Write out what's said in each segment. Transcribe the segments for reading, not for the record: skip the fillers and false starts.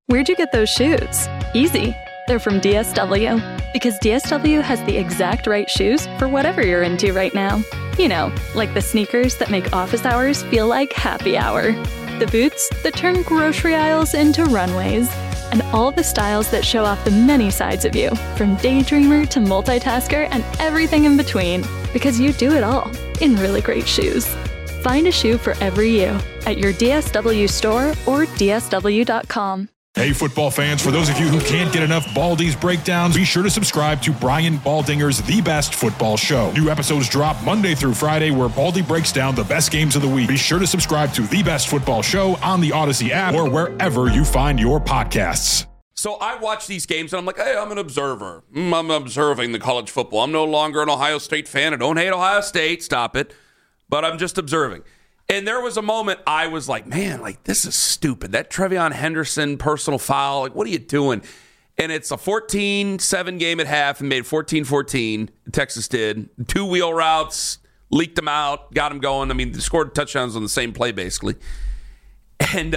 Where'd you get those shoes? Easy. They're from DSW. Because DSW has the exact right shoes for whatever you're into right now. You know, like the sneakers that make office hours feel like happy hour. The boots that turn grocery aisles into runways. And all the styles that show off the many sides of you, from daydreamer to multitasker and everything in between. Because you do it all in really great shoes. Find a shoe for every you at your DSW store or DSW.com. Hey, football fans, for those of you who can't get enough Baldy's breakdowns, be sure to subscribe to Brian Baldinger's The Best Football Show. New episodes drop Monday through Friday where Baldy breaks down the best games of the week. Be sure to subscribe to The Best Football Show on the Odyssey app or wherever you find your podcasts. So I watch these games and I'm like, hey, I'm an observer. I'm observing the college football. I'm no longer an Ohio State fan. I don't hate Ohio State. Stop it. But I'm just observing. And there was a moment I was like, man, like, this is stupid. That Trevion Henderson personal foul, like, what are you doing? And it's a 14-7 game at half and made 14-14. Texas did. 2 wheel routes, leaked them out, got them going. I mean, they scored touchdowns on the same play, basically. And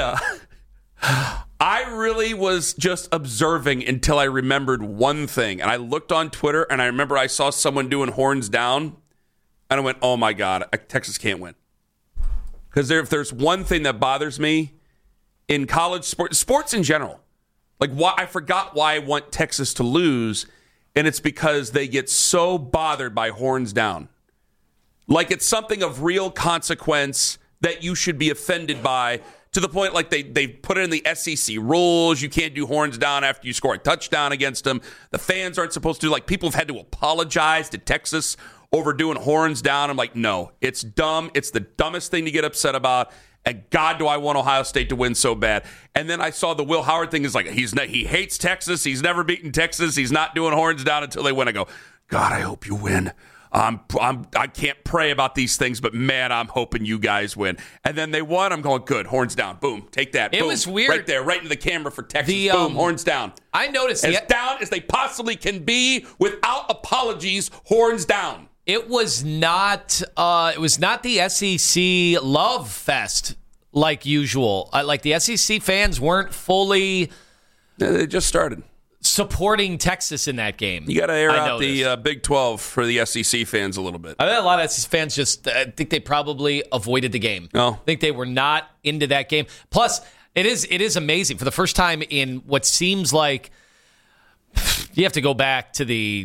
I really was just observing until I remembered one thing. And I looked on Twitter, and I remember I saw someone doing horns down. And I went, oh, my God, Texas can't win. Because if there's one thing that bothers me in college sports in general, like I forgot why I want Texas to lose, and it's because they get so bothered by horns down. Like it's something of real consequence that you should be offended by, to the point like they put it in the SEC rules. You can't do horns down after you score a touchdown against them. The fans aren't supposed to. Like, people have had to apologize to Texas over doing horns down. I'm like, no, it's dumb. It's the dumbest thing to get upset about. And God, do I want Ohio State to win so bad. And then I saw the Will Howard thing is like, he hates Texas. He's never beaten Texas. He's not doing horns down until they win. I go, God, I hope you win. I can't pray about these things, but man, I'm hoping you guys win. And then they won. I'm going, good, horns down. Boom, take that. It Boom. was weird. Right there, right into the camera for Texas. Boom, horns down. I noticed as down as they possibly can be without apologies. Horns down. It was not the SEC love fest like usual. Like the SEC fans weren't fully. They just started supporting Texas in that game. You got to air out the Big 12 for the SEC fans a little bit. I bet a lot of SEC fans I think they probably avoided the game. Oh. I think they were not into that game. Plus, it is amazing. For the first time in what seems like you have to go back to the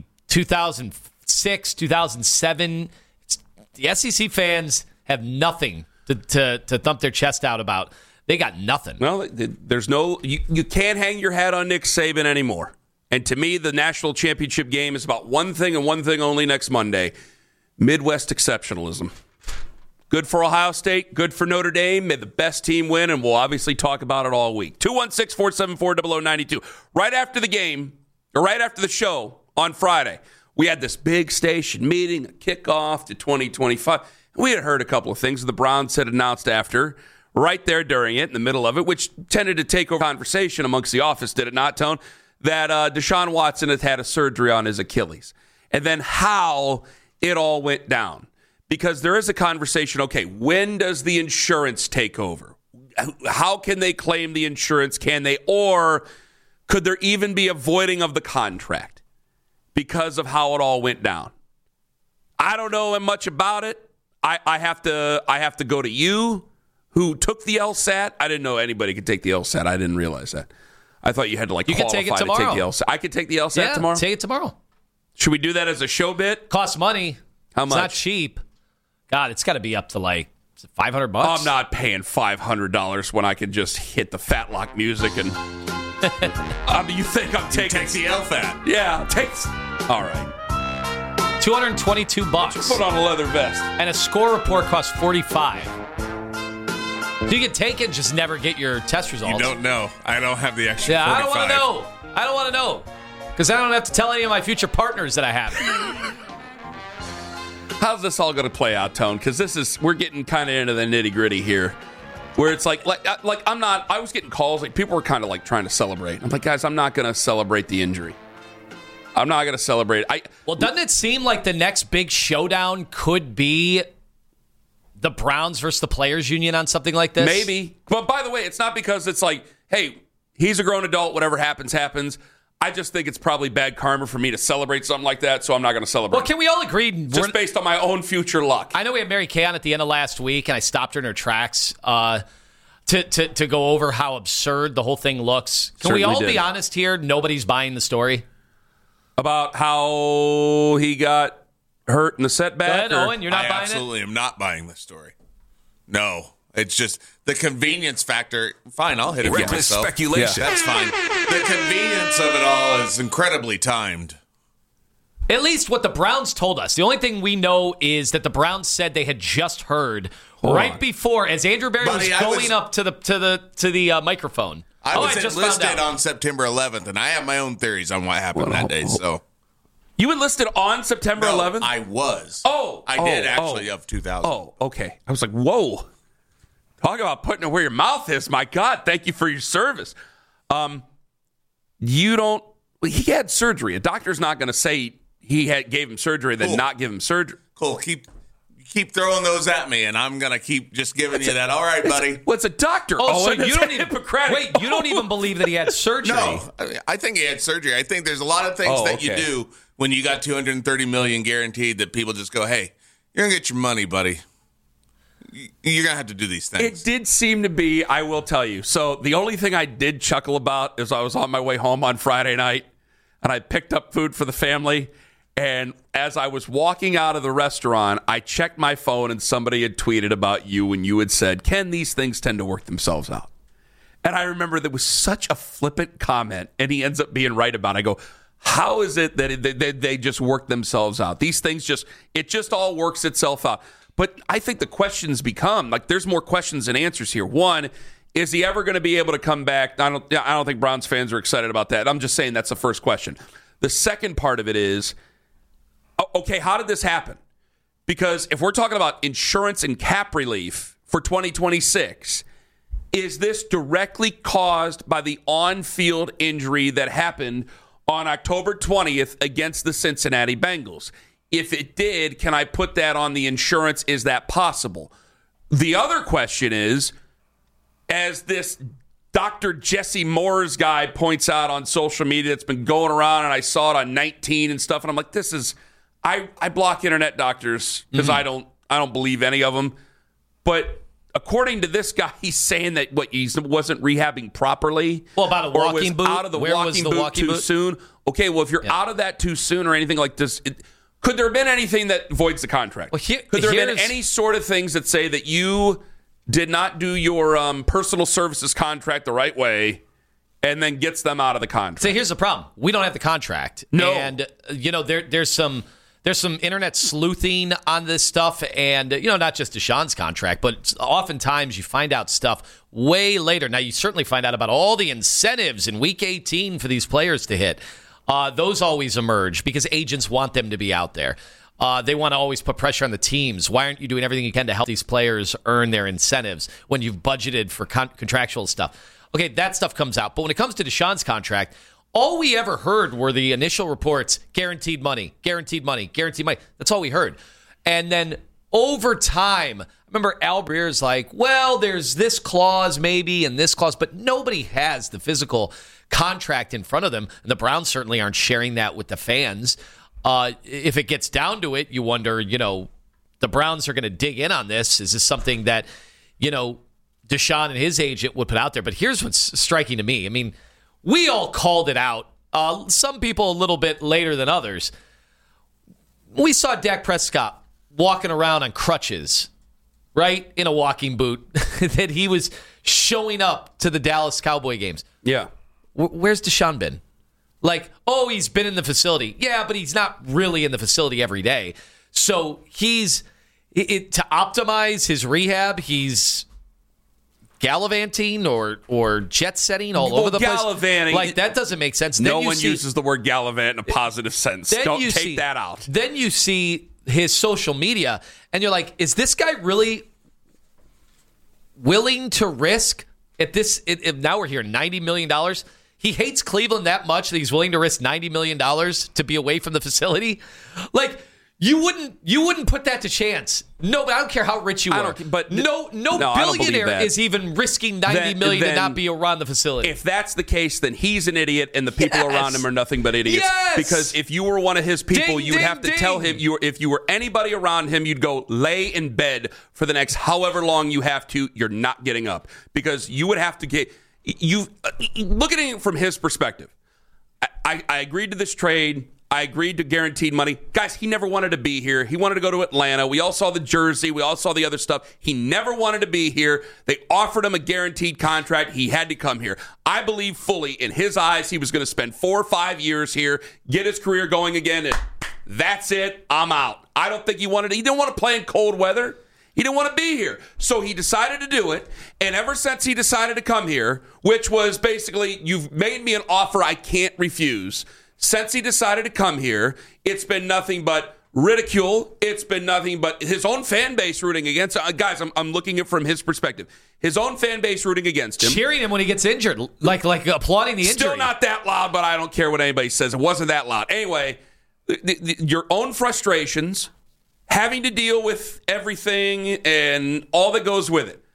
2006, 2007. The SEC fans have nothing to thump their chest out about. They got nothing. Well, there's no you can't hang your hat on Nick Saban anymore. And to me, the national championship game is about one thing and one thing only next Monday: Midwest exceptionalism. Good for Ohio State, good for Notre Dame. May the best team win, and we'll obviously talk about it all week. 216-474-0092. Right after the game, or right after the show on Friday, we had this big station meeting, a kickoff to 2025. We had heard a couple of things the Browns had announced after. Right there during it, in the middle of it, which tended to take over conversation amongst the office, did it not, Tone? That Deshaun Watson had had a surgery on his Achilles. And then how it all went down. Because there is a conversation, okay, when does the insurance take over? How can they claim the insurance? Can they? Or could there even be a voiding of the contract because of how it all went down? I don't know much about it. I have to go to you, who took the LSAT. I didn't know anybody could take the LSAT. I didn't realize that. I thought you had to qualify to take the LSAT. I could take the LSAT tomorrow? Take it tomorrow. Should we do that as a show bit? Costs money. How much? It's not cheap. God, it's got to be up to like $500. I'm not paying $500 when I can just hit the Fatlock music and... you think I'm taking... Takes the LSAT. Yeah, takes... All right. $222. Just put on a leather vest. And a score report costs $45. You can take it, just never get your test results. You don't know. I don't have the extra 45. I don't want to know. Because I don't have to tell any of my future partners that I have. How's this all going to play out, Tone? Because we're getting kind of into the nitty gritty here, where it's like I'm not. I was getting calls like people were kind of like trying to celebrate. I'm like, guys, I'm not going to celebrate the injury. I'm not going to celebrate. Well, doesn't it seem like the next big showdown could be the Browns versus the Players Union on something like this? Maybe. But by the way, it's not because it's like, hey, He's a grown adult. Whatever happens, happens. I just think it's probably bad karma for me to celebrate something like that, so I'm not going to celebrate. Well, can we all agree? Just based on my own future luck. I know we had Mary Kay on at the end of last week, and I stopped her in her tracks to go over how absurd the whole thing looks. Can we all be honest here? Nobody's buying the story about how he got hurt in the setback. Go ahead, Owen, you're not buying it? I absolutely am not buying this story. No. It's just the convenience factor. Fine, I'll hit it for myself. Speculation. Yeah, that's fine. The convenience of it all is incredibly timed. At least what the Browns told us. The only thing we know is that the Browns said they had just heard right before, as Andrew Berry was going up to the microphone. I was enlisted on September 11th, and I have my own theories on what happened that day. So you enlisted on September 11th? I was. I did actually of 2000. Oh, okay. I was like, whoa. Talk about putting it where your mouth is. My God, thank you for your service. He had surgery. A doctor's not going to say gave him surgery, then not give him surgery. Cool. Keep throwing those at me, and I'm going to keep just giving you that. All right, buddy. Well, it's a doctor. So you don't even Hippocratic. Wait, you don't even believe that he had surgery? No, I think he had surgery. I think there's a lot of things that you do when you got $230 million guaranteed that people just go, hey, you're going to get your money, buddy. You're going to have to do these things. It did seem to be, I will tell you. So the only thing I did chuckle about is I was on my way home on Friday night, and I picked up food for the family. And as I was walking out of the restaurant, I checked my phone, and somebody had tweeted about you, and you had said, Ken, these things tend to work themselves out. And I remember there was such a flippant comment, and he ends up being right about it. I go, how is it that they just work themselves out? These things it just all works itself out. But I think the questions become, there's more questions than answers here. One, is he ever going to be able to come back? I don't think Browns fans are excited about that. I'm just saying that's the first question. The second part of it is, okay, how did this happen? Because if we're talking about insurance and cap relief for 2026, is this directly caused by the on-field injury that happened on October 20th against the Cincinnati Bengals? If it did, can I put that on the insurance? Is that possible? The other question is, as this Dr. Jesse Moore's guy points out on social media, that's been going around, and I saw it on 19 and stuff, and I'm like, this is, I block internet doctors because I don't believe any of them. But according to this guy, he's saying that he wasn't rehabbing properly. Well, about a walking boot? Out of the walking boot too soon. Okay, well, if you're out of that too soon or anything like this, could there have been anything that voids the contract? Well, could there have been any sort of things that say that you did not do your personal services contract the right way and then gets them out of the contract? So here's the problem. We don't have the contract. No. And, there's some internet sleuthing on this stuff, and, not just Deshaun's contract, but oftentimes you find out stuff way later. Now, you certainly find out about all the incentives in Week 18 for these players to hit. Those always emerge because agents want them to be out there. They want to always put pressure on the teams. Why aren't you doing everything you can to help these players earn their incentives when you've budgeted for contractual stuff? Okay, that stuff comes out. But when it comes to Deshaun's contract, all we ever heard were the initial reports, guaranteed money, guaranteed money, guaranteed money. That's all we heard. And then over time, I remember Al Breer's like, well, there's this clause maybe and this clause, but nobody has the physical contract in front of them. And the Browns certainly aren't sharing that with the fans. If it gets down to it, you wonder, the Browns are going to dig in on this. Is this something that, Deshaun and his agent would put out there? But here's what's striking to me. I mean, we all called it out. Some people a little bit later than others. We saw Dak Prescott walking around on crutches, right, in a walking boot, that he was showing up to the Dallas Cowboy games. Yeah. Where's Deshaun been? He's been in the facility. Yeah, but he's not really in the facility every day. So to optimize his rehab, he's gallivanting or jet setting all over the gallivanting. place. That doesn't make sense. No one uses the word gallivant in a positive sense. Don't take that out. Then you see his social media, and you're like, is this guy really willing to risk at this? Now we're here, $90 million. He hates Cleveland that much that he's willing to risk $90 million to be away from the facility. You wouldn't put that to chance. No, but I don't care how rich you are. But no billionaire is even risking $90 million to not be around the facility. If that's the case, then he's an idiot, and the people around him are nothing but idiots. Yes! Because if you were one of his people, you would have to tell him. If you were anybody around him, you'd go lay in bed for the next however long you have to. You're not getting up because you would have to get. You look at it from his perspective. I agreed to this trade. I agreed to guaranteed money. Guys, he never wanted to be here. He wanted to go to Atlanta. We all saw the jersey. We all saw the other stuff. He never wanted to be here. They offered him a guaranteed contract. He had to come here. I believe fully in his eyes he was going to spend 4 or 5 years here, get his career going again, and that's it. I'm out. I don't think he didn't want to play in cold weather. He didn't want to be here. So he decided to do it. And ever since he decided to come here, which was basically, you've made me an offer I can't refuse. Since he decided to come here, it's been nothing but ridicule. It's been nothing but his own fan base rooting against him. Guys, I'm looking at it from his perspective. His own fan base rooting against him. Cheering him when he gets injured, like applauding the injury. Still not that loud, but I don't care what anybody says. It wasn't that loud. Anyway, your own frustrations, having to deal with everything and all that goes with it.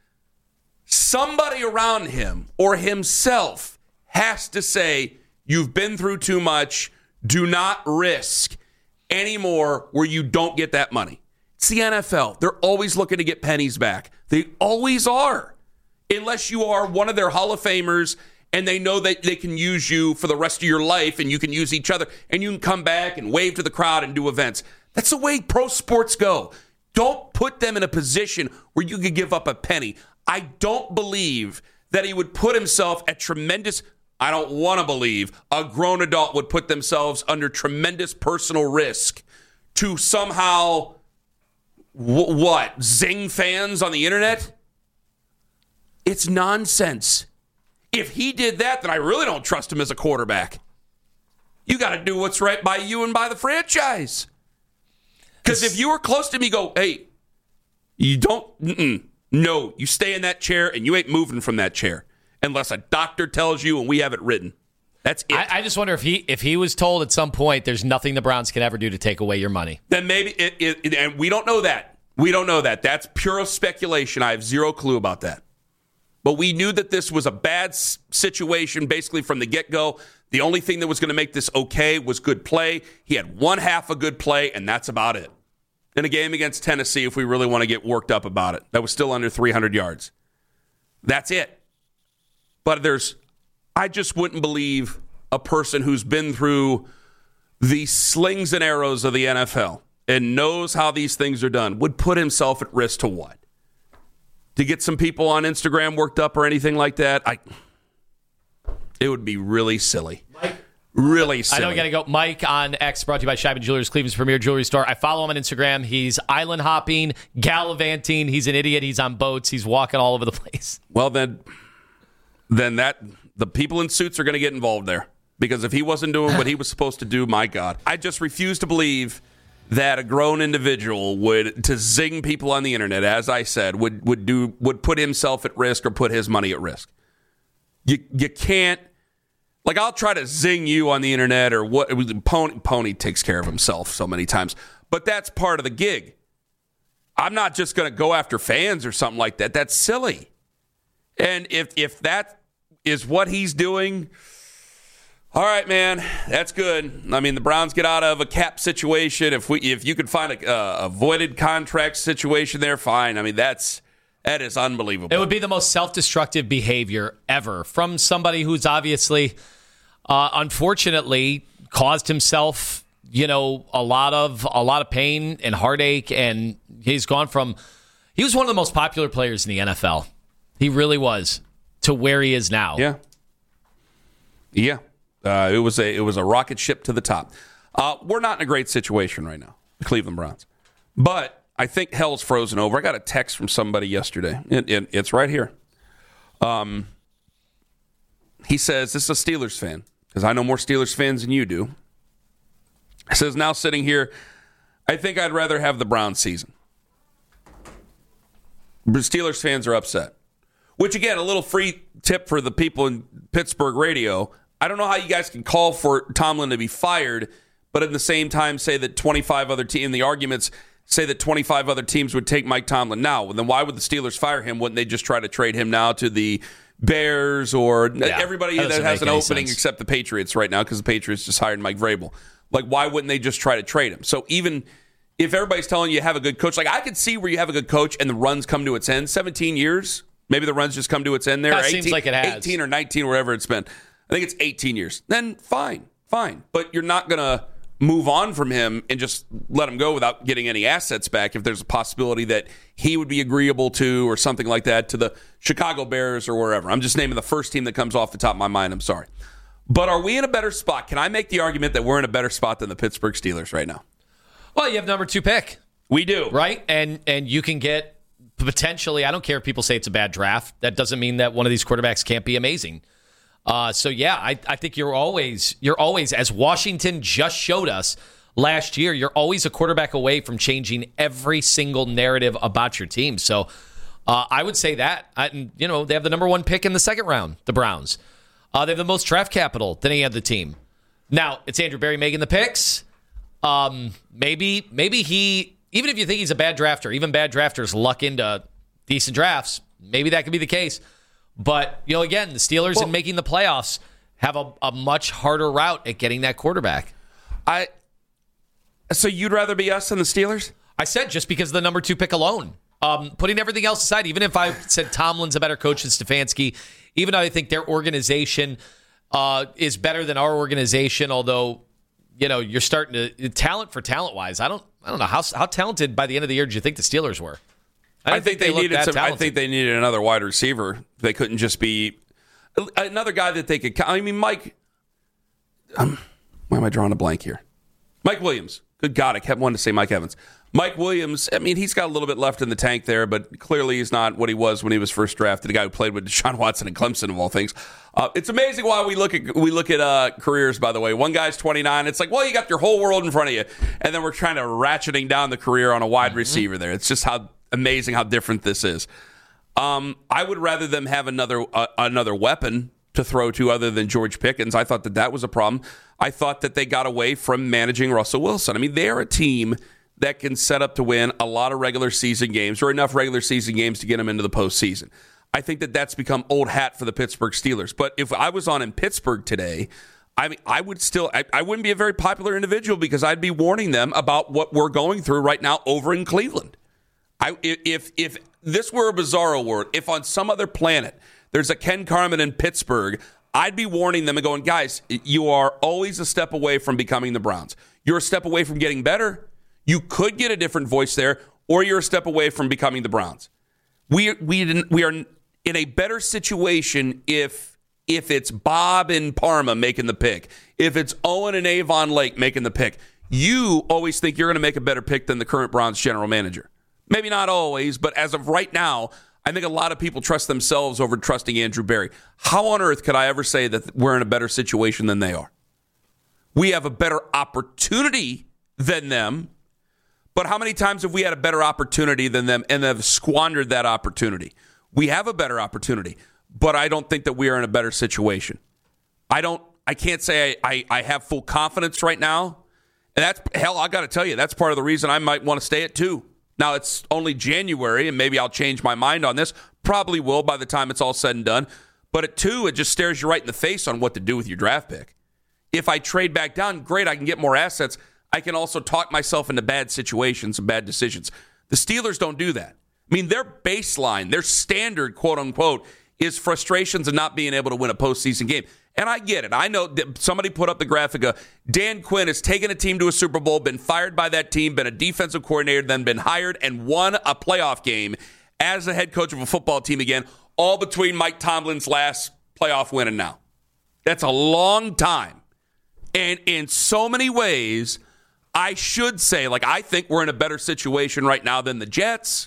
Somebody around him or himself has to say, you've been through too much. Do not risk anymore where you don't get that money. It's the NFL. They're always looking to get pennies back. They always are. Unless you are one of their Hall of Famers and they know that they can use you for the rest of your life and you can use each other and you can come back and wave to the crowd and do events. That's the way pro sports go. Don't put them in a position where you could give up a penny. I don't believe that he would put himself at tremendous... I don't want to believe a grown adult would put themselves under tremendous personal risk to somehow, zing fans on the internet? It's nonsense. If he did that, then I really don't trust him as a quarterback. You got to do what's right by you and by the franchise. Because if you were close to me, go, hey, you don't, no, you stay in that chair and you ain't moving from that chair. Unless a doctor tells you and we have it written. That's it. I just wonder if he was told at some point there's nothing the Browns can ever do to take away your money. Then maybe and we don't know that. We don't know that. That's pure speculation. I have zero clue about that. But we knew that this was a bad situation basically from the get-go. The only thing that was going to make this okay was good play. He had one half a good play, and that's about it. In a game against Tennessee, if we really want to get worked up about it, that was still under 300 yards. That's it. But I just wouldn't believe a person who's been through the slings and arrows of the NFL and knows how these things are done would put himself at risk to what? To get some people on Instagram worked up or anything like that? It would be really silly. Mike? Really silly. I know we got to go. Mike on X, brought to you by Scheiben Jewelers, Cleveland's premier jewelry store. I follow him on Instagram. He's island hopping, gallivanting. He's an idiot. He's on boats. He's walking all over the place. Well, then the people in suits are going to get involved there. Because if he wasn't doing what he was supposed to do, my God. I just refuse to believe that a grown individual would, to zing people on the internet, as I said, would put himself at risk or put his money at risk. You can't, like, I'll try to zing you on the internet or what. Pony takes care of himself so many times. But that's part of the gig. I'm not just going to go after fans or something like that. That's silly. And if that is what he's doing, all right, man, that's good. I mean, the Browns get out of a cap situation. If you could find a voided contract situation there, fine. I mean, that is unbelievable. It would be the most self-destructive behavior ever from somebody who's obviously, unfortunately, caused himself, a lot of pain and heartache, and he was one of the most popular players in the NFL. He really was, to where he is now. Yeah. It was a rocket ship to the top. We're not in a great situation right now, the Cleveland Browns. But I think hell's frozen over. I got a text from somebody yesterday. It's right here. He says, this is a Steelers fan, because I know more Steelers fans than you do. He says, now sitting here, I think I'd rather have the Browns season. Steelers fans are upset. Which, again, a little free tip for the people in Pittsburgh radio. I don't know how you guys can call for Tomlin to be fired, but at the same time say that 25 other teams, in the arguments, say that 25 other teams would take Mike Tomlin now. Then why would the Steelers fire him? Wouldn't they just try to trade him now to the Bears or everybody that has an opening except the Patriots right now because the Patriots just hired Mike Vrabel? Like, why wouldn't they just try to trade him? So even if everybody's telling you have a good coach, like I could see where you have a good coach and the run's come to its end. 17 years, maybe the run's just come to its end there. That seems like it has. 18 or 19, wherever it's been. I think it's 18 years. Then fine. But you're not going to move on from him and just let him go without getting any assets back if there's a possibility that he would be agreeable to or something like that to the Chicago Bears or wherever. I'm just naming the first team that comes off the top of my mind. I'm sorry. But are we in a better spot? Can I make the argument that we're in a better spot than the Pittsburgh Steelers right now? Well, you have number 2 pick. We do. Right? And you can get potentially, I don't care if people say it's a bad draft. That doesn't mean that one of these quarterbacks can't be amazing. I think you're always, as Washington just showed us last year, you're always a quarterback away from changing every single narrative about your team. So I would say that. They have the number 1 pick in the second round, the Browns. They have the most draft capital than any other team. Now, it's Andrew Berry making the picks. Maybe he, even if you think he's a bad drafter, even bad drafters luck into decent drafts. Maybe that could be the case. But, again, the Steelers in making the playoffs have a much harder route at getting that quarterback. So you'd rather be us than the Steelers? I said just because of the number 2 pick alone. Putting everything else aside, even if I said Tomlin's a better coach than Stefanski, even though I think their organization is better than our organization, although, you're starting to talent for talent-wise. I don't know how talented by the end of the year do you think the Steelers were? I think they needed another wide receiver. They couldn't just be another guy that they could. I mean, Mike. Why am I drawing a blank here? Mike Williams. Good God, I kept wanting to say Mike Evans. Mike Williams. I mean, he's got a little bit left in the tank there, but clearly he's not what he was when he was first drafted. The guy who played with Deshaun Watson and Clemson, of all things. It's amazing why we look at careers. By the way, one guy's 29. It's like, well, you got your whole world in front of you, and then we're trying to ratcheting down the career on a wide receiver there. It's just how amazing how different this is. I would rather them have another weapon to throw to other than George Pickens. I thought that was a problem. I thought that they got away from managing Russell Wilson. I mean, they're a team that can set up to win a lot of regular season games or enough regular season games to get them into the postseason. I think that's become old hat for the Pittsburgh Steelers. But if I was on in Pittsburgh today, I wouldn't be a very popular individual because I'd be warning them about what we're going through right now over in Cleveland. If this were a bizarro world, if on some other planet there's a Ken Carman in Pittsburgh, I'd be warning them and going, guys, you are always a step away from becoming the Browns. You're a step away from getting better. You could get a different voice there, or you're a step away from becoming the Browns. We are in a better situation if it's Bob in Parma making the pick, if it's Owen and Avon Lake making the pick. You always think you're going to make a better pick than the current Browns general manager. Maybe not always, but as of right now, I think a lot of people trust themselves over trusting Andrew Berry. How on earth could I ever say that we're in a better situation than they are? We have a better opportunity than them, but how many times have we had a better opportunity than them and have squandered that opportunity? We have a better opportunity, but I don't think that we are in a better situation. I can't say I have full confidence right now. And I got to tell you, that's part of the reason I might want to stay at 2. Now, it's only January, and maybe I'll change my mind on this. Probably will by the time it's all said and done. But at 2, it just stares you right in the face on what to do with your draft pick. If I trade back down, great, I can get more assets. I can also talk myself into bad situations and bad decisions. The Steelers don't do that. I mean, their baseline, their standard, quote unquote, is frustrations of not being able to win a postseason game. And I get it. I know that somebody put up the graphic of Dan Quinn has taken a team to a Super Bowl, been fired by that team, been a defensive coordinator, then been hired and won a playoff game as the head coach of a football team again, all between Mike Tomlin's last playoff win and now. That's a long time. And in so many ways, I should say, I think we're in a better situation right now than the Jets.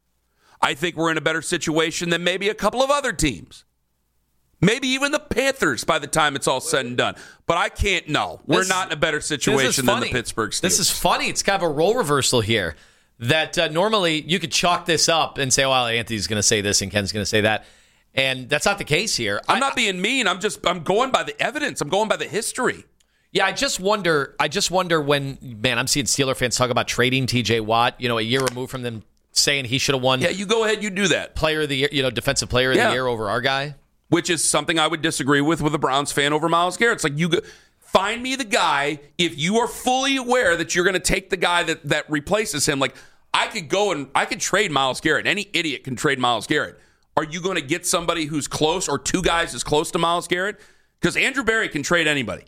I think we're in a better situation than maybe a couple of other teams. Maybe even the Panthers by the time it's all said and done. But I can't know. We're not in a better situation than the Pittsburgh Steelers. This is funny. It's kind of a role reversal here. That normally you could chalk this up and say, well, Anthony's going to say this and Ken's going to say that. And that's not the case here. I'm not being mean. I'm going by the evidence. I'm going by the history. Yeah, I just wonder when, man, I'm seeing Steeler fans talk about trading T.J. Watt, a year removed from them saying he should have won. Yeah, you go ahead, you do that. Player of the year, defensive player of the year over our guy. Which is something I would disagree with a Browns fan over Myles Garrett. It's like, find me the guy, if you are fully aware that you're going to take the guy that replaces him. Like, I could trade Myles Garrett. Any idiot can trade Myles Garrett. Are you going to get somebody who's close, or two guys as close to Myles Garrett? Because Andrew Berry can trade anybody.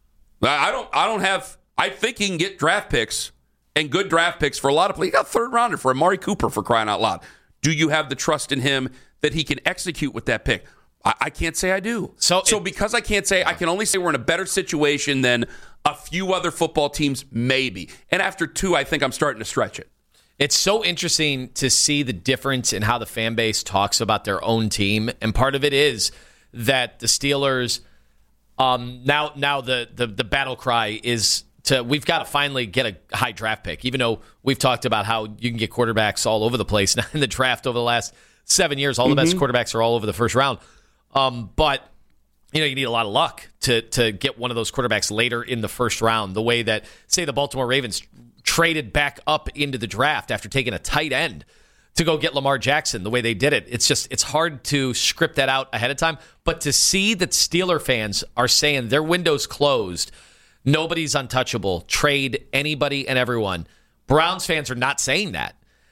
I think he can get draft picks and good draft picks for a lot of players. He got a third rounder for Amari Cooper, for crying out loud. Do you have the trust in him that he can execute with that pick? I can't say I do. So because I can't say, I can only say we're in a better situation than a few other football teams, maybe. And after 2, I think I'm starting to stretch it. It's so interesting to see the difference in how the fan base talks about their own team. And part of it is that the Steelers, now the battle cry is we've got to finally get a high draft pick, even though we've talked about how you can get quarterbacks all over the place in the draft over the last 7 years. All the best quarterbacks are all over the first round. But you need a lot of luck to get one of those quarterbacks later in the first round, the way that, say, the Baltimore Ravens traded back up into the draft after taking a tight end to go get Lamar Jackson, the way they did it. It's hard to script that out ahead of time. But to see that Steeler fans are saying their window's closed, nobody's untouchable, trade anybody and everyone. Browns fans are not saying that.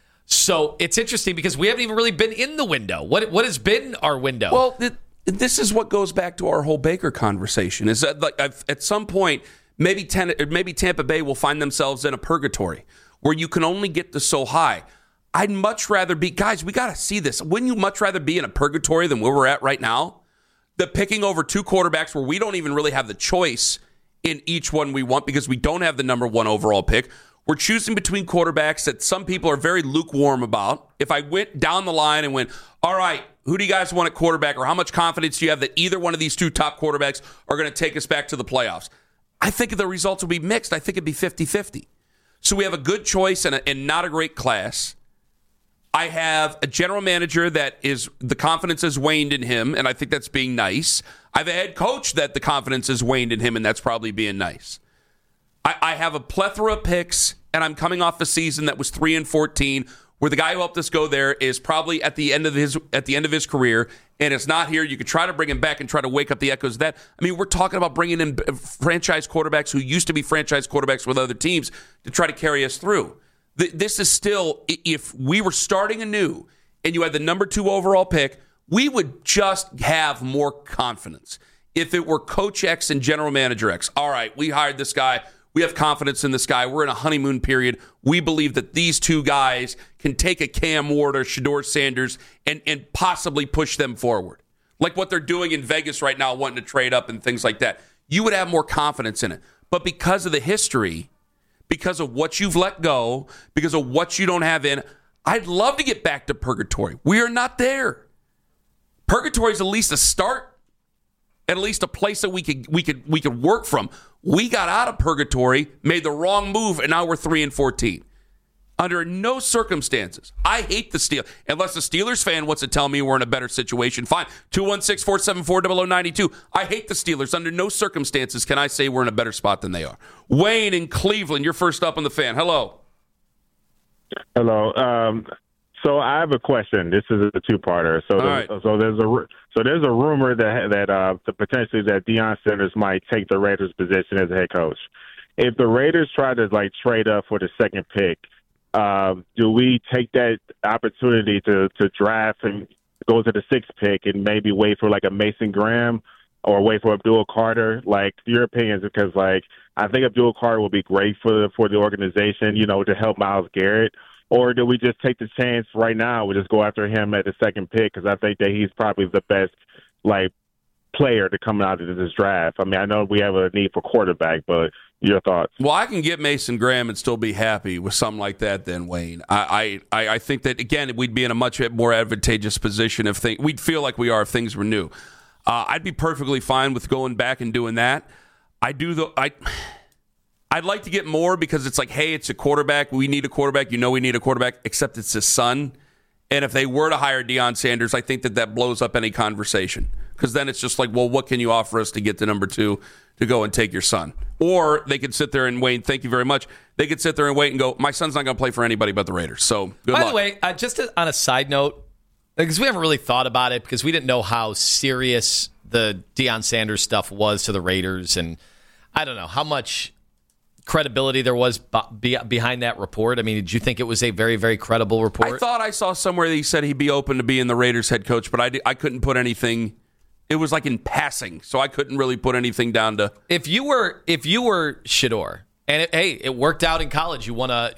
So it's interesting because we haven't even really been in the window. What has been our window? Well, this is what goes back to our whole Baker conversation. Is that, like, at some point, maybe Tampa Bay will find themselves in a purgatory where you can only get to so high. I'd much rather be, guys, we got to see this. Wouldn't you much rather be in a purgatory than where we're at right now? The picking over 2 quarterbacks where we don't even really have the choice in each one we want because we don't have the number 1 overall pick. We're choosing between quarterbacks that some people are very lukewarm about. If I went down the line and went, all right, who do you guys want at quarterback, or how much confidence do you have that either one of these 2 top quarterbacks are going to take us back to the playoffs? I think the results will be mixed. I think it'd be 50-50. So we have a good choice and not a great class. I have a general manager that is, the confidence has waned in him, and I think that's being nice. I have a head coach that the confidence has waned in him, and that's probably being nice. I have a plethora of picks, and I'm coming off a season that was 3-14, where the guy who helped us go there is probably at the end of his career, and it's not here. You could try to bring him back and try to wake up the echoes of that. I mean, we're talking about bringing in franchise quarterbacks who used to be franchise quarterbacks with other teams to try to carry us through. This is still, if we were starting anew and you had the number 2 overall pick, we would just have more confidence. If it were Coach X and General Manager X, all right, we hired this guy. We have confidence in this guy. We're in a honeymoon period. We believe that these 2 guys can take a Cam Ward or Shedeur Sanders and possibly push them forward. Like what they're doing in Vegas right now, wanting to trade up and things like that. You would have more confidence in it. But because of the history, because of what you've let go, because of what you don't have in, I'd love to get back to purgatory. We are not there. Purgatory is at least a start, at least a place that we could work from. We got out of purgatory, made the wrong move, and now we're 3-14. Under no circumstances. I hate the Steelers. Unless the Steelers fan wants to tell me we're in a better situation, fine. 216-474-0092. I hate the Steelers. Under no circumstances can I say we're in a better spot than they are. Wayne in Cleveland, you're first up on the fan. Hello. Hello. So I have a question. This is a 2-parter. So there's a rumor that potentially that Deion Sanders might take the Raiders' position as a head coach. If the Raiders try to trade up for the 2nd pick, do we take that opportunity to draft and go to the 6th pick and maybe wait for a Mason Graham or wait for Abdul Carter? Your opinions, because I think Abdul Carter will be great for the organization, to help Myles Garrett. Or do we just take the chance right now? We just go after him at the 2nd pick because I think that he's probably the best player to come out of this draft. I mean, I know we have a need for quarterback, but your thoughts? Well, I can get Mason Graham and still be happy with something like that then, Wayne. I think that, again, we'd be in a much more advantageous position if we'd feel like we are if things were new. I'd be perfectly fine with going back and doing that. I'd like to get more because it's hey, it's a quarterback. We need a quarterback. We need a quarterback, except it's his son. And if they were to hire Deion Sanders, I think that blows up any conversation. because then it's just like, well, what can you offer us to get to number 2 to go and take your son? Or they could sit there and wait. Thank you very much. They could sit there and wait and go, my son's not going to play for anybody but the Raiders. So good luck. By the way, just on a side note, because we haven't really thought about it because we didn't know how serious the Deion Sanders stuff was to the Raiders. And I don't know how much credibility there was behind that report. I mean, did you think it was a very, very credible report? I thought I saw somewhere that he said he'd be open to being the Raiders head coach, but I couldn't put anything. It was like in passing, so I couldn't really put anything down to. If you were Shedeur, and it worked out in college. You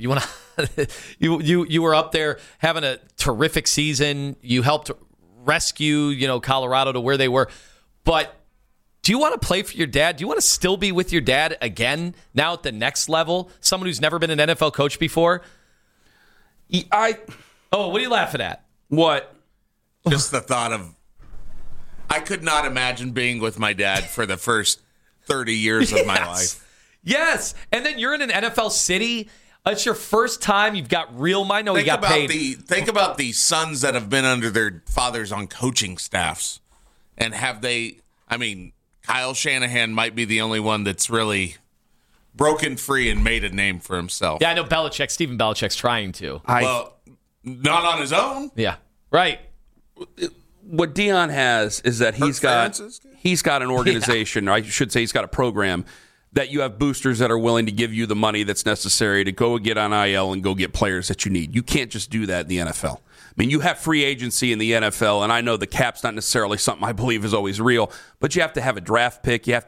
were up there having a terrific season. You helped rescue, Colorado to where they were. But do you want to play for your dad? Do you want to still be with your dad again now at the next level? Someone who's never been an NFL coach before? What are you laughing at? What? Just the thought of, I could not imagine being with my dad for the first 30 years of my life. Yes. And then you're in an NFL city. It's your first time. You've got real money. No, you got paid. Think about the sons that have been under their fathers on coaching staffs. And Kyle Shanahan might be the only one that's really broken free and made a name for himself. Yeah, I know Stephen Belichick's trying to. Not on his own. Yeah, right. What Deion has is that he's got an organization, or I should say he's got a program that you have boosters that are willing to give you the money that's necessary to go get on IL and go get players that you need. You can't just do that in the NFL. I mean, you have free agency in the NFL, and I know the cap's not necessarily something I believe is always real, but you have to have a draft pick. You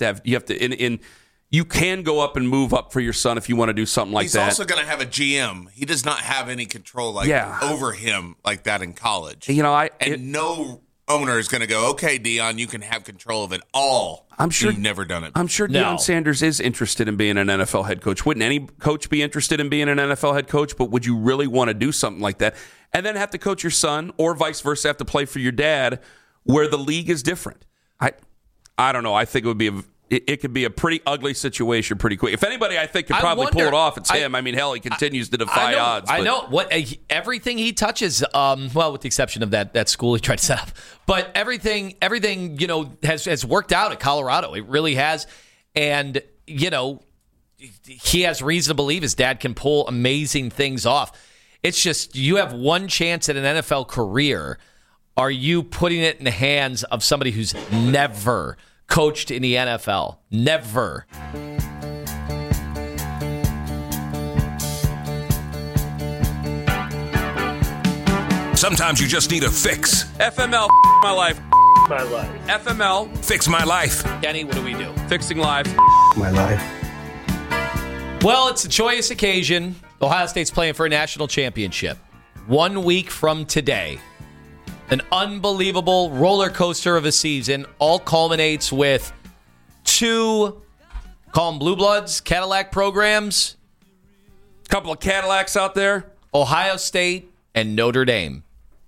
can go up and move up for your son if you want to do something like that. He's also going to have a GM. He does not have any control over him like that in college. No owner is going to go, okay, Deion, you can have control of it all. I'm sure you've never done it. I'm sure Deion Sanders is interested in being an NFL head coach. Wouldn't any coach be interested in being an NFL head coach? But would you really want to do something like that and then have to coach your son, or vice versa, have to play for your dad, where the league is different? I don't know. I think it could be a pretty ugly situation pretty quick. If anybody, I think, could probably pull it off, it's him. Hell, he continues to defy odds. I know. Everything he touches, with the exception of that school he tried to set up, but everything has worked out at Colorado. It really has. And, he has reason to believe his dad can pull amazing things off. It's just, you have one chance at an NFL career. Are you putting it in the hands of somebody who's never coached in the NFL? Never. Sometimes you just need a fix. FML, my life. My life. FML, fix my life. Kenny, what do we do? Fixing lives. My life. Well, it's a joyous occasion. Ohio State's playing for a national championship. 1 week from today. An unbelievable roller coaster of a season all culminates with 2, call them Blue Bloods, Cadillac programs. Couple of Cadillacs out there. Ohio State and Notre Dame.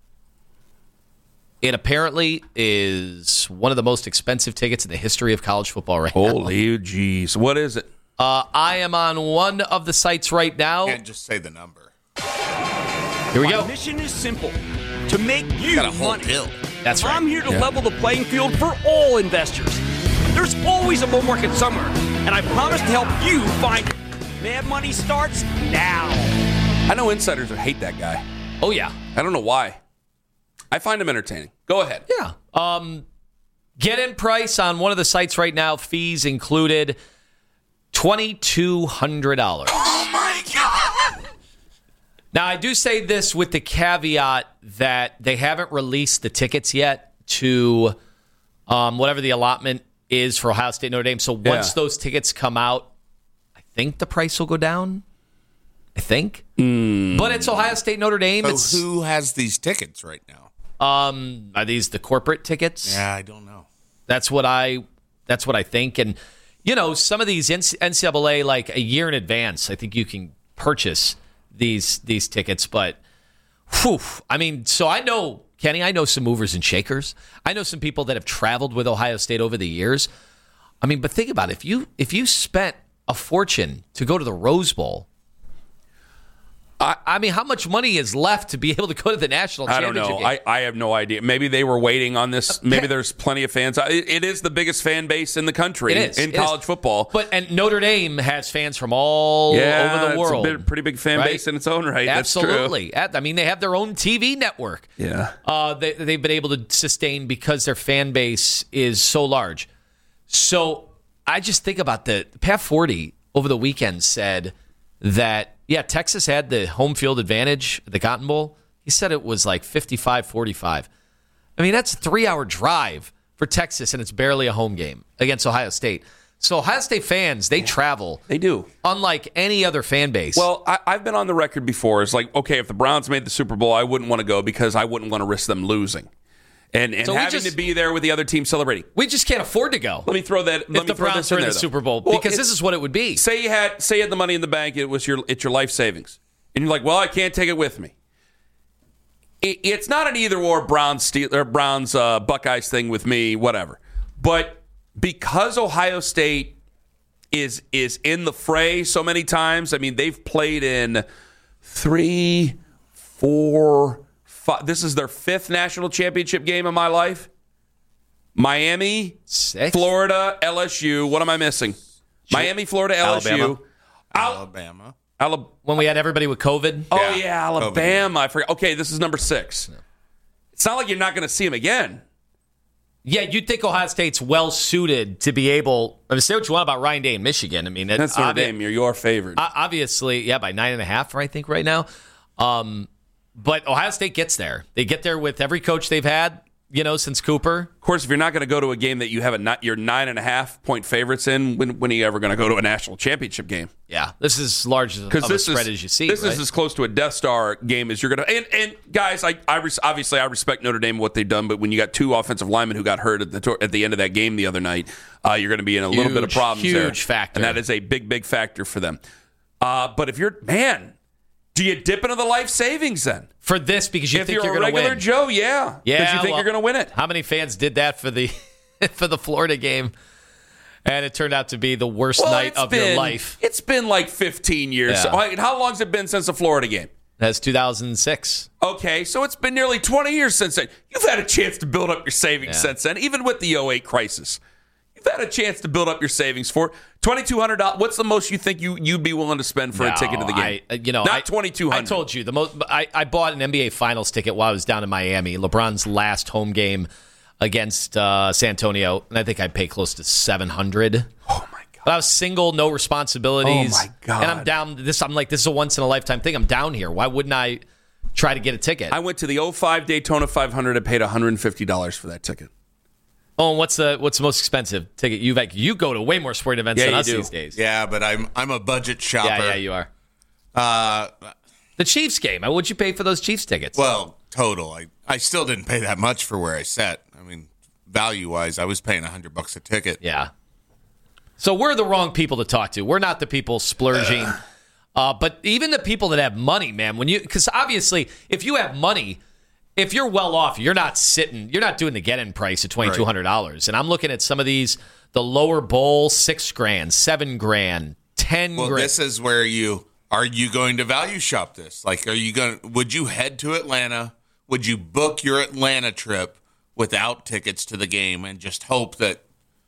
It apparently is one of the most expensive tickets in the history of college football right now. Holy jeez. What is it? I am on one of the sites right now. Can't just say the number. Here we go. My mission is simple. To make you money. That's right. I'm here to level the playing field for all investors. There's always a bull market somewhere, and I promise to help you find it. Mad Money starts now. I know insiders who hate that guy. Oh, yeah. I don't know why. I find him entertaining. Go ahead. Yeah. Get in price on one of the sites right now. Fees included $2,200. Oh, my God. Now, I do say this with the caveat that they haven't released the tickets yet to whatever the allotment is for Ohio State Notre Dame. So once those tickets come out, I think the price will go down. I think. But it's Ohio State Notre Dame. So who has these tickets right now? Are these the corporate tickets? Yeah, I don't know. That's what I think. And, some of these NCAA, like a year in advance, I think you can purchase these tickets. But, so I know, Kenny, I know some movers and shakers. I know some people that have traveled with Ohio State over the years. But think about it. If you spent a fortune to go to the Rose Bowl, I mean, how much money is left to be able to go to the national championship I don't know. game? I have no idea. Maybe they were waiting on this. Maybe there's plenty of fans. It is the biggest fan base in the country in college football. And Notre Dame has fans from all over the world. It's a pretty big fan base in its own right. Absolutely. That's true. I mean, they have their own TV network. Yeah. They've been able to sustain because their fan base is so large. So I just think about Pat Forty over the weekend said that, Texas had the home field advantage at the Cotton Bowl. He said it was like 55-45. I mean, that's a 3-hour drive for Texas, and it's barely a home game against Ohio State. So Ohio State fans, they travel. They do. Unlike any other fan base. Well, I've been on the record before. It's like, okay, if the Browns made the Super Bowl, I wouldn't want to go because I wouldn't want to risk them losing. And so having to be there with the other team celebrating. We just can't afford to go. Let me throw that. If the Browns were in the Super Bowl, because this is what it would be. Say you had the money in the bank. It's your life savings, and you're like, well, I can't take it with me. It's not an either or Browns Buckeyes thing with me, whatever. But because Ohio State is in the fray so many times, I mean, they've played in 3, 4. This is their 5th national championship game of my life. Miami, 6th? Florida, LSU. What am I missing? Miami, Florida, LSU. Alabama. When we had everybody with COVID. Oh, yeah, Alabama. COVID. I forgot. Okay, this is number 6. No. It's not like you're not going to see them again. Yeah, you'd think Ohio State's well-suited to be able... I mean, say what you want about Ryan Day in Michigan. I mean, that's Notre Dame. You're your favorite. Obviously, by 9.5, I think, right now. But Ohio State gets there. They get there with every coach they've had, since Cooper. Of course, if you're not going to go to a game that you have your 9.5-point favorites in, when are you ever going to go to a national championship game? Yeah, this is as large of a spread as you see. This is as close to a Death Star game as you're going to. And guys, obviously I respect Notre Dame and what they've done, but when you got 2 offensive linemen who got hurt at the end of that game the other night, you're going to be in a little bit of problems there. Huge factor. And that is a big factor for them. But if you're, do you dip into the life savings then? For this, because you think you're going to win. If you're a regular Joe, yeah. Because you think you're going to win it. How many fans did that for the Florida game? And it turned out to be the worst night of your life. It's been like 15 years. Yeah. So, how long has it been since the Florida game? That's 2006. Okay, so it's been nearly 20 years since then. You've had a chance to build up your savings since then, even with the 2008 crisis. You've had a chance to build up your savings for $2,200. What's the most you think you'd be willing to spend for a ticket to the game? Not $2,200. I told you the most. I bought an NBA Finals ticket while I was down in Miami. LeBron's last home game against San Antonio, and I think I'd pay close to $700. Oh my god! But I was single, no responsibilities. Oh my god! And I'm down. I'm like, this is a once in a lifetime thing. I'm down here. Why wouldn't I try to get a ticket? I went to the 2005 Daytona 500 and paid $150 for that ticket. Oh, and what's the most expensive ticket? You go to way more sporting events than us these days. Yeah, but I'm a budget shopper. Yeah, you are. The Chiefs game. What'd you pay for those Chiefs tickets? Well, total. I still didn't pay that much for where I sat. I mean, value-wise, I was paying $100 a ticket. Yeah. So we're the wrong people to talk to. We're not the people splurging. But even the people that have money, man, because obviously, if you have money, if you're well off, you're not doing the get-in price of $2,200. Right. And I'm looking at some of these, the lower bowl, $6,000, $7,000, $10,000. Well, this is where are you going to value shop this? Like, would you head to Atlanta? Would you book your Atlanta trip without tickets to the game and just hope that,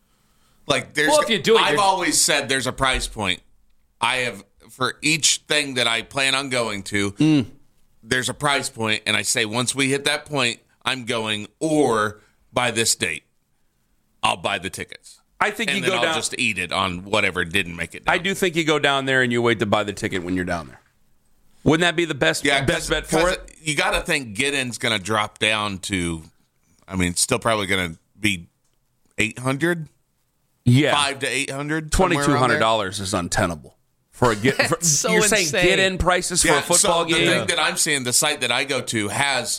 if you do it, I've always said there's a price point. I have, for each thing that I plan on going to, there's a price point, and I say once we hit that point, I'm going, or by this date, I'll buy the tickets. I think and you then go I'll down. just eat it on whatever didn't make it down. I do think you go down there and you wait to buy the ticket when you're down there. Wouldn't that be the best bet for it? You got to think get-in's going to drop down to, it's still probably going to be $800. Yeah, $500 to $800. $2,200 is untenable. So you're insane. saying get-in prices for a football game? The thing that I'm seeing, the site that I go to has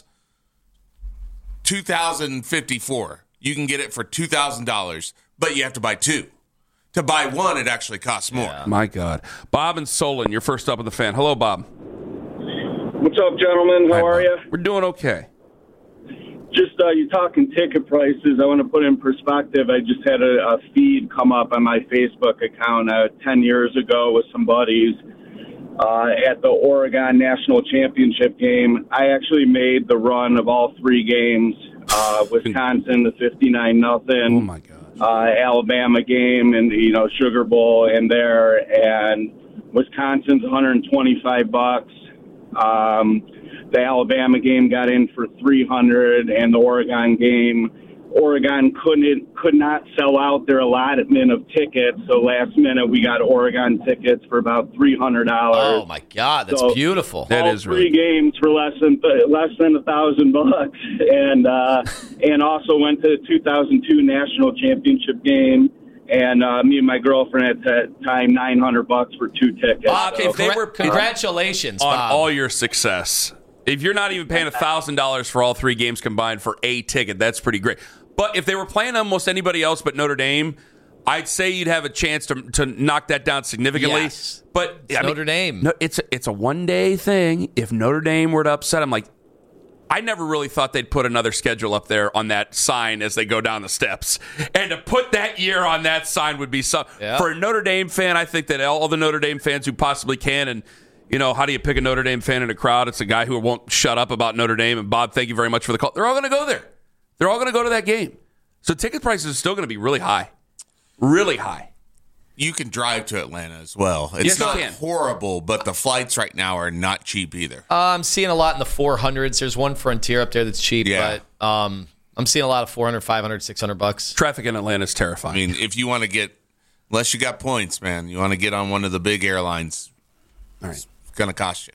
$2,054. You can get it for $2,000, but you have to buy 2. To buy 1, it actually costs more. Yeah. My God. Bob and Solon, you're first up with the fan. Hello, Bob. What's up, gentlemen? How are you? We're doing okay. Just, you're talking ticket prices. I want to put in perspective. I just had a feed come up on my Facebook account 10 years ago with some buddies. at the Oregon National Championship game. I actually made the run of all 3 games. Wisconsin, the 59-0. Oh my God. Alabama game and Sugar Bowl in there, and Wisconsin's $125. The Alabama game got in for $300, and the Oregon game, Oregon could not sell out their allotment of tickets, so last minute we got Oregon tickets for about $300. Oh my God, that's beautiful. That is 3 games for less than $1,000, and also went to the 2002 National Championship game. And me and my girlfriend at that time, $900 for 2 tickets. Okay, if they were congratulations on Bob. all your success. If you're not even paying $1,000 for all 3 games combined for a ticket, that's pretty great. But if they were playing almost anybody else but Notre Dame, I'd say you'd have a chance to knock that down significantly. Yes. But it's Notre Dame. No, it's a one-day thing. If Notre Dame were to upset, I'm like, I never really thought they'd put another schedule up there on that sign as they go down the steps. And to put that year on that sign would be for a Notre Dame fan. I think that all the Notre Dame fans who possibly can, and how do you pick a Notre Dame fan in a crowd? It's a guy who won't shut up about Notre Dame. And Bob, thank you very much for the call. They're all going to go there. They're all going to go to that game. So ticket prices are still going to be really high. Really high. You can drive to Atlanta as well. It's not horrible, but the flights right now are not cheap either. I'm seeing a lot in the 400s. There's one Frontier up there that's cheap, but I'm seeing a lot of 400, 500, $600. Traffic in Atlanta is terrifying. I mean, if you want to get, unless you got points, man, you want to get on one of the big airlines, all right, it's going to cost you.